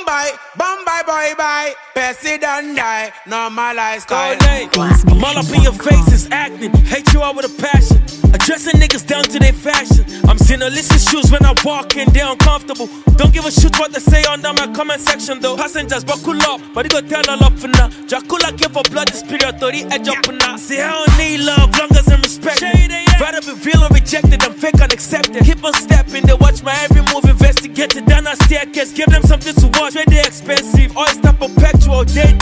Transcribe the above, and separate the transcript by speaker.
Speaker 1: Bombay, boy, bye. Percy don't die, normal lifestyle.
Speaker 2: I'm all up in your face, it's acting. Hate you all with a passion. Addressing niggas down to their fashion. I'm seeing illicit shoes when I walk in, they're uncomfortable. Don't give a shit what they say under my comment section though. Passengers buckle up, but they go tell all up for now. Dracula give for blood, the spirit, the edge up and now. See, I don't need love, long as I'm respected. Rather be real or rejected, I'm fake unaccepted. Keep on stepping, they watch my every move, investigated down a staircase. Give them something to watch, trade they expensive. Oyster perpetual, they